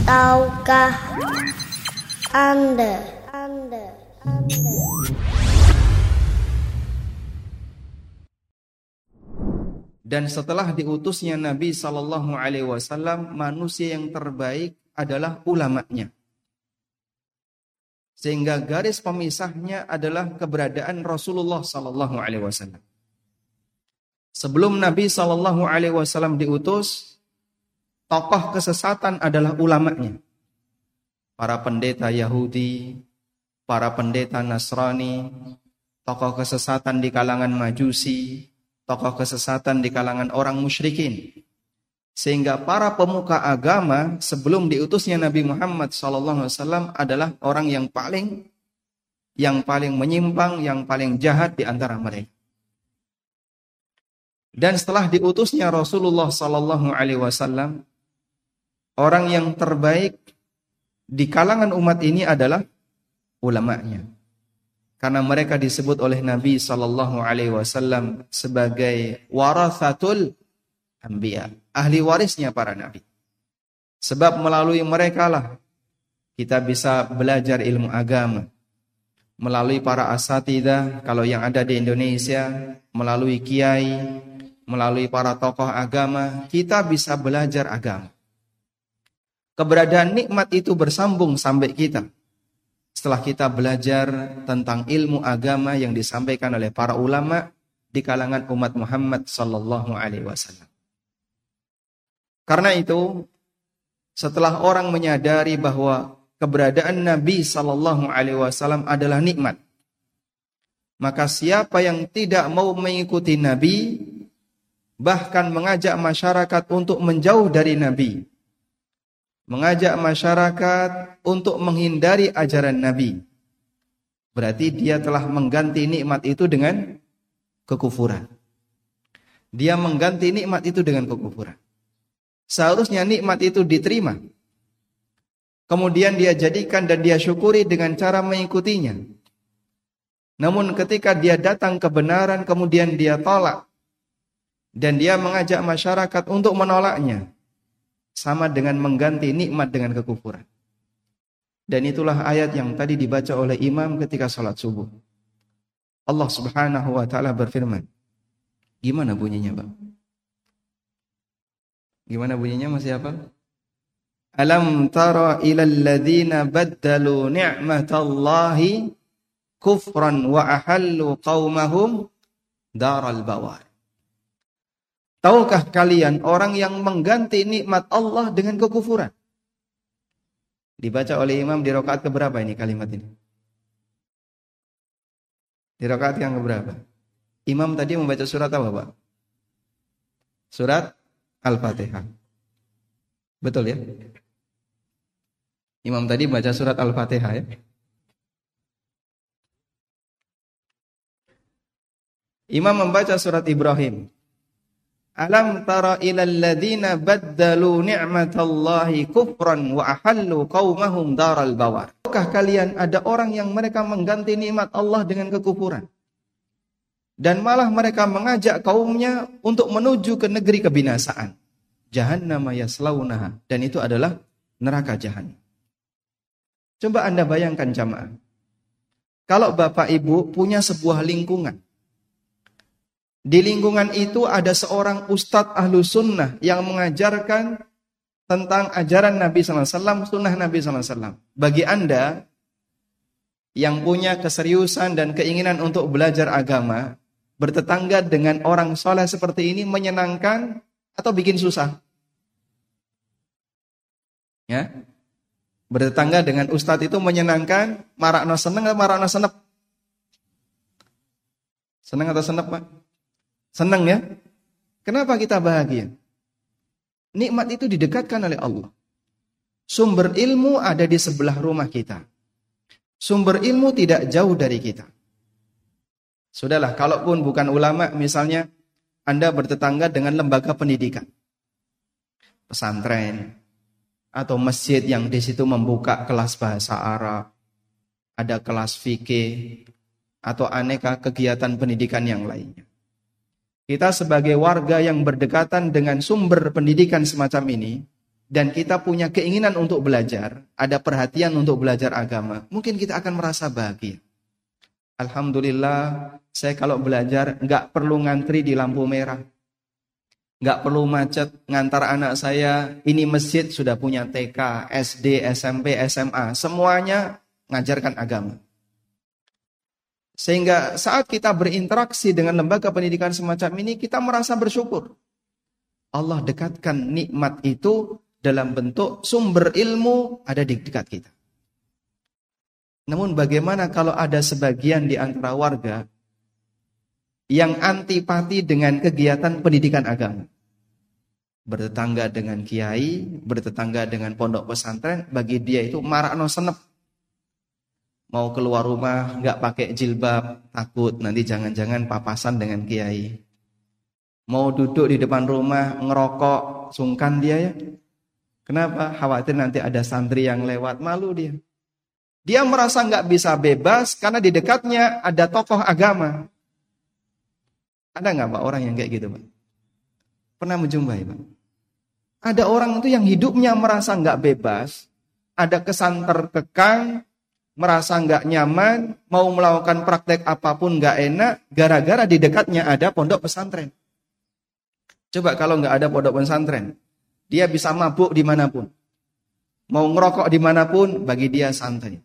Tahukah Anda? Dan setelah diutusnya Nabi Sallallahu Alaihi Wasallam, manusia yang terbaik adalah ulamanya. Sehingga garis pemisahnya adalah keberadaan Rasulullah Sallallahu Alaihi Wasallam. Sebelum Nabi Sallallahu Alaihi Wasallam diutus, tokoh kesesatan adalah ulamanya. Para pendeta Yahudi, para pendeta Nasrani, tokoh kesesatan di kalangan Majusi, tokoh kesesatan di kalangan orang musyrikin. Sehingga para pemuka agama sebelum diutusnya Nabi Muhammad SAW adalah orang yang paling menyimpang, yang paling jahat di antara mereka. Dan setelah diutusnya Rasulullah SAW, orang yang terbaik di kalangan umat ini adalah ulamanya. Karena mereka disebut oleh Nabi SAW sebagai warathatul anbiya, ahli warisnya para nabi. Sebab melalui mereka lah kita bisa belajar ilmu agama. Melalui para asatidzah, kalau yang ada di Indonesia, melalui kiai, melalui para tokoh agama, kita bisa belajar agama. Keberadaan nikmat itu bersambung sampai kita setelah kita belajar tentang ilmu agama yang disampaikan oleh para ulama di kalangan umat Muhammad sallallahu alaihi wasallam. Karena itu, setelah orang menyadari bahwa keberadaan Nabi sallallahu alaihi wasallam adalah nikmat, maka siapa yang tidak mau mengikuti Nabi, bahkan mengajak masyarakat untuk menjauh dari Nabi, mengajak masyarakat untuk menghindari ajaran Nabi, berarti dia telah mengganti nikmat itu dengan kekufuran. Dia mengganti nikmat itu dengan kekufuran. Seharusnya nikmat itu diterima, kemudian dia jadikan dan dia syukuri dengan cara mengikutinya. Namun ketika dia datang kebenaran kemudian dia tolak, dan dia mengajak masyarakat untuk menolaknya, sama dengan mengganti nikmat dengan kekufuran. Dan itulah ayat yang tadi dibaca oleh imam ketika salat subuh. Allah Subhanahu wa taala berfirman. Gimana bunyinya, Bang? Gimana bunyinya, masih hafal? Alam tara ilal ladzina baddalu ni'matallahi kufran wa ahallu qaumahum daral bawar. Tahukah kalian orang yang mengganti nikmat Allah dengan kekufuran? Dibaca oleh imam di rakaat keberapa ini kalimat ini? Di rakaat yang keberapa? Imam tadi membaca surat apa, Pak? Surat Al-Fatihah. Betul ya? Imam tadi baca surat Al-Fatihah ya? Imam membaca surat Ibrahim. Alam tara ilal ladzina baddalu ni'matallahi kufran wa ahallu qaumahum daral bawar. Apakah kalian ada orang yang mereka mengganti nikmat Allah dengan kekufuran? Dan malah mereka mengajak kaumnya untuk menuju ke negeri kebinasaan. Jahannama yaslaunaha, dan itu adalah neraka jahanam. Coba Anda bayangkan jamaah. Kalau Bapak Ibu punya sebuah lingkungan, di lingkungan itu ada seorang ustadz ahlu sunnah yang mengajarkan tentang ajaran Nabi SAW, sunnah Nabi SAW. Bagi Anda yang punya keseriusan dan keinginan untuk belajar agama, bertetangga dengan orang soleh seperti ini menyenangkan atau bikin susah? Ya, bertetangga dengan ustadz itu menyenangkan, marakno seneng atau marakno senep? Seneng atau senep, Pak? Senang ya? Kenapa kita bahagia? Nikmat itu didekatkan oleh Allah. Sumber ilmu ada di sebelah rumah kita. Sumber ilmu tidak jauh dari kita. Sudahlah, kalaupun bukan ulama, misalnya Anda bertetangga dengan lembaga pendidikan, pesantren, atau masjid yang di situ membuka kelas bahasa Arab, ada kelas fikih, atau aneka kegiatan pendidikan yang lainnya. Kita sebagai warga yang berdekatan dengan sumber pendidikan semacam ini, dan kita punya keinginan untuk belajar, ada perhatian untuk belajar agama, mungkin kita akan merasa bahagia. Alhamdulillah, saya kalau belajar nggak perlu ngantri di lampu merah, nggak perlu macet ngantar anak saya. Ini masjid sudah punya TK, SD, SMP, SMA, semuanya ngajarkan agama. Sehingga saat kita berinteraksi dengan lembaga pendidikan semacam ini, kita merasa bersyukur. Allah dekatkan nikmat itu dalam bentuk sumber ilmu ada di dekat kita. Namun bagaimana kalau ada sebagian di antara warga yang antipati dengan kegiatan pendidikan agama? Bertetangga dengan kiai, bertetangga dengan pondok pesantren, bagi dia itu marakno senep. Mau keluar rumah nggak pakai jilbab, takut nanti jangan-jangan papasan dengan kiai. Mau duduk di depan rumah ngerokok, sungkan dia ya. Kenapa? Khawatir nanti ada santri yang lewat, malu dia. Dia merasa nggak bisa bebas karena di dekatnya ada tokoh agama. Ada nggak Pak orang yang kayak gitu Pak? Pernah menjumpai Pak? Ada orang itu yang hidupnya merasa nggak bebas, ada kesan terkekang, merasa nggak nyaman, mau melakukan praktek apapun nggak enak, gara-gara di dekatnya ada pondok pesantren. Coba kalau nggak ada pondok pesantren, dia bisa mabuk dimanapun. Mau ngerokok dimanapun, bagi dia santai.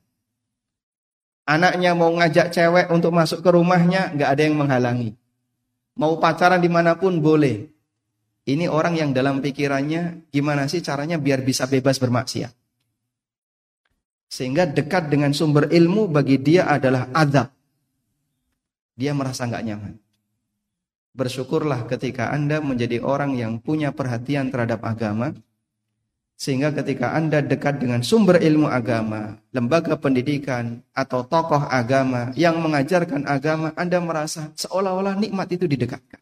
Anaknya mau ngajak cewek untuk masuk ke rumahnya, nggak ada yang menghalangi. Mau pacaran dimanapun, boleh. Ini orang yang dalam pikirannya, gimana sih caranya biar bisa bebas bermaksiat. Sehingga dekat dengan sumber ilmu bagi dia adalah azab. Dia merasa nggak nyaman. Bersyukurlah ketika Anda menjadi orang yang punya perhatian terhadap agama, sehingga ketika Anda dekat dengan sumber ilmu agama, lembaga pendidikan, atau tokoh agama yang mengajarkan agama, Anda merasa seolah-olah nikmat itu didekatkan.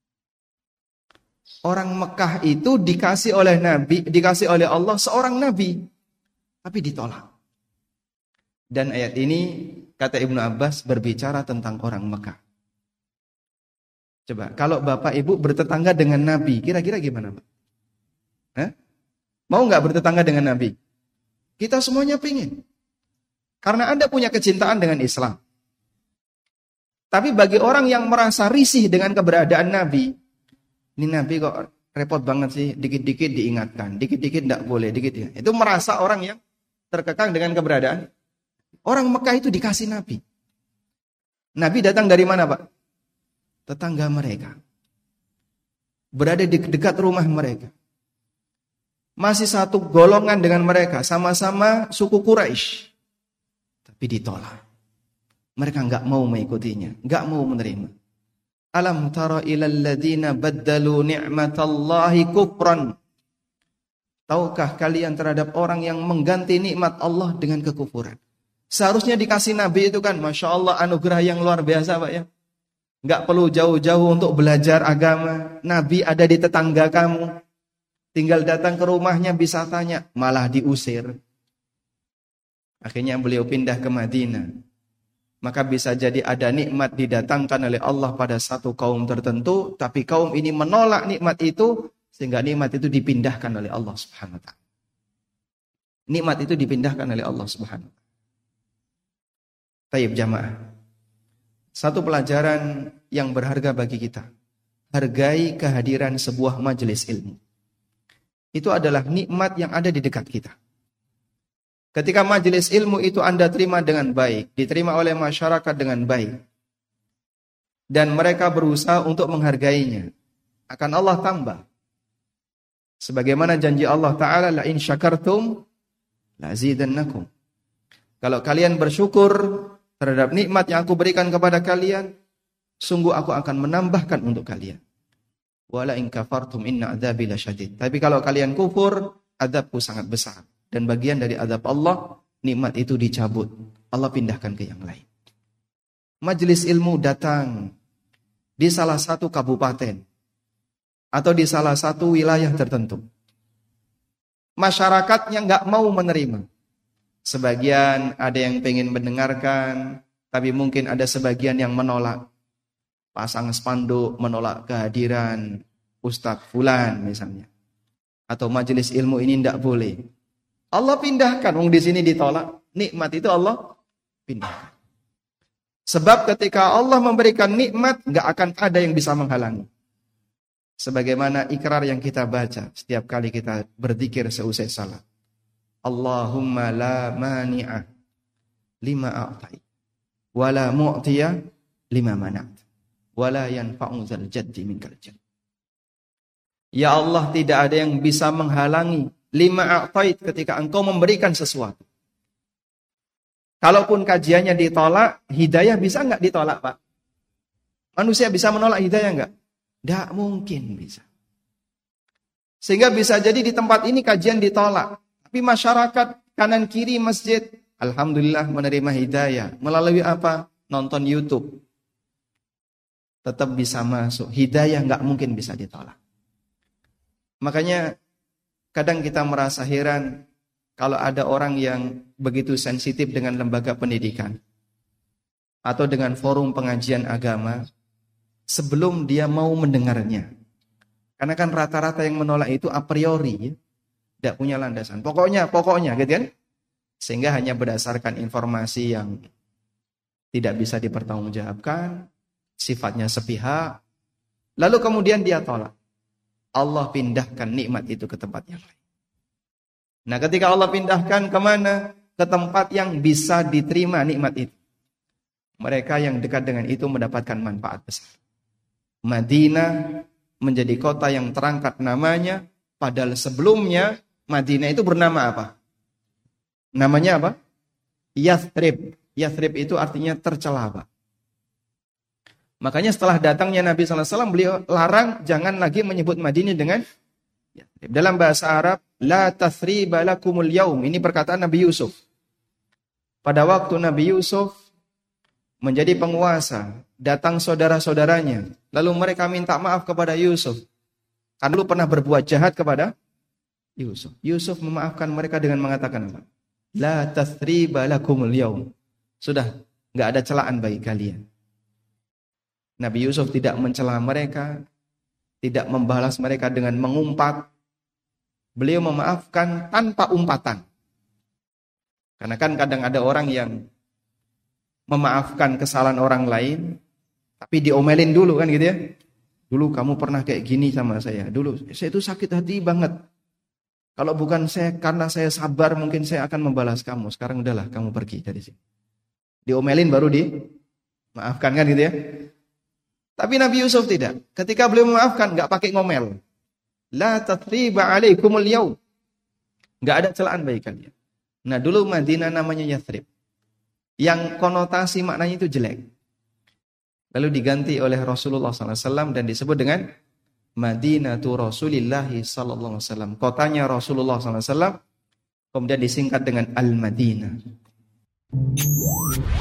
Orang Mekah itu dikasih oleh Nabi, dikasih oleh Allah seorang Nabi, tapi ditolak. Dan ayat ini, kata Ibnu Abbas, berbicara tentang orang Mekah. Coba, kalau Bapak Ibu bertetangga dengan Nabi, kira-kira gimana Pak? Hah? Mau nggak bertetangga dengan Nabi? Kita semuanya pingin. Karena Anda punya kecintaan dengan Islam. Tapi bagi orang yang merasa risih dengan keberadaan Nabi, ini Nabi kok repot banget sih, dikit-dikit diingatkan, dikit-dikit tidak boleh, dikit. Itu merasa orang yang terkekang dengan keberadaan. Orang Mekah itu dikasih Nabi. Nabi datang dari mana Pak? Tetangga mereka. Berada di dekat rumah mereka. Masih satu golongan dengan mereka, sama-sama suku Quraisy. Tapi ditolak. Mereka enggak mau mengikutinya, enggak mau menerima. Alam tara ilal ladzina baddalu ni'matallahi kufran. Tahukah kalian terhadap orang yang mengganti nikmat Allah dengan kekufuran? Seharusnya dikasih Nabi itu kan, Masya Allah, anugerah yang luar biasa Pak ya. Enggak perlu jauh-jauh untuk belajar agama. Nabi ada di tetangga kamu. Tinggal datang ke rumahnya bisa tanya. Malah diusir. Akhirnya beliau pindah ke Madinah. Maka bisa jadi ada nikmat didatangkan oleh Allah pada satu kaum tertentu. Tapi kaum ini menolak nikmat itu. Sehingga nikmat itu dipindahkan oleh Allah subhanahu wa ta'ala. Nikmat itu dipindahkan oleh Allah subhanahu wa ta'ala. Tayyib jamaah. Satu pelajaran yang berharga bagi kita. Hargai kehadiran sebuah majelis ilmu. Itu adalah nikmat yang ada di dekat kita. Ketika majelis ilmu itu Anda terima dengan baik, diterima oleh masyarakat dengan baik, dan mereka berusaha untuk menghargainya, akan Allah tambah. Sebagaimana janji Allah Ta'ala, la in syakartum la azidannakum. Kalau kalian bersyukur terhadap nikmat yang aku berikan kepada kalian, sungguh aku akan menambahkan untuk kalian. Wala in kafartum inna adzabi lasyadid. Tapi kalau kalian kufur, azabku sangat besar. Dan bagian dari azab Allah, nikmat itu dicabut. Allah pindahkan ke yang lain. Majelis ilmu datang di salah satu kabupaten atau di salah satu wilayah tertentu. Masyarakatnya nggak mau menerima. Sebagian ada yang pengen mendengarkan, tapi mungkin ada sebagian yang menolak. Pasang spanduk menolak kehadiran Ustadz Fulan misalnya. atau majelis ilmu ini tidak boleh. Allah pindahkan, di sini ditolak. Nikmat itu Allah pindahkan. Sebab ketika Allah memberikan nikmat, nggak akan ada yang bisa menghalangi. Sebagaimana ikrar yang kita baca setiap kali kita berzikir seusai salat. Allahumma la mani'a lima a'tai, wa la mu'tiya lima mana'at, wa la yanfa'u dzal jaddi minkal jadd. Ya Allah, tidak ada yang bisa menghalangi lima a'tait ketika engkau memberikan sesuatu. Kalaupun kajiannya ditolak, hidayah bisa enggak ditolak, Pak? Manusia bisa menolak hidayah enggak? Enggak mungkin bisa. Sehingga bisa jadi di tempat ini kajian ditolak. Tapi masyarakat kanan kiri masjid, alhamdulillah menerima hidayah. Melalui apa? Nonton YouTube. Tetap bisa masuk. Hidayah enggak mungkin bisa ditolak. Makanya kadang kita merasa heran kalau ada orang yang begitu sensitif dengan lembaga pendidikan atau dengan forum pengajian agama sebelum dia mau mendengarnya. Karena kan rata-rata yang menolak itu a priori, tidak punya landasan. Pokoknya gitu kan? Sehingga hanya berdasarkan informasi yang tidak bisa dipertanggungjawabkan, sifatnya sepihak, lalu kemudian dia tolak. Allah pindahkan nikmat itu ke tempat yang lain. Nah, ketika Allah pindahkan kemana? Ke tempat yang bisa diterima nikmat itu. Mereka yang dekat dengan itu mendapatkan manfaat besar. Madinah menjadi kota yang terangkat namanya, padahal sebelumnya Madinah itu bernama apa? Namanya apa? Yathrib. Yathrib itu artinya tercela, Pak. Makanya setelah datangnya Nabi SAW, beliau larang jangan lagi menyebut Madinah dengan Yathrib. Dalam bahasa Arab, la tathriba lakumul yaum. Ini perkataan Nabi Yusuf. Pada waktu Nabi Yusuf menjadi penguasa, datang saudara-saudaranya. Lalu mereka minta maaf kepada Yusuf. Karena dulu pernah berbuat jahat kepada Yusuf. Yusuf memaafkan mereka dengan mengatakan apa? La tathriba lakumul yaum. Sudah, enggak ada celaan bagi kalian. Nabi Yusuf tidak mencela mereka, tidak membalas mereka dengan mengumpat. Beliau memaafkan tanpa umpatan. Karena kan kadang ada orang yang memaafkan kesalahan orang lain, tapi diomelin dulu kan gitu ya. Dulu kamu pernah kayak gini sama saya. Dulu saya itu sakit hati banget. Kalau bukan saya, karena saya sabar, mungkin saya akan membalas kamu. Sekarang udahlah, kamu pergi dari sini. Diomelin baru dimaafkan kan gitu ya. Tapi Nabi Yusuf tidak. Ketika beliau memaafkan, enggak pakai ngomel. La tathriba alaikumul yaum. Enggak ada celaan bagi kalian. Nah, dulu Madinah namanya Yathrib. Yang konotasi maknanya itu jelek. Lalu diganti oleh Rasulullah SAW dan disebut dengan Madinatu Rasulillahi SAW. Kotanya Rasulullah SAW. Kemudian disingkat dengan Al-Madinah.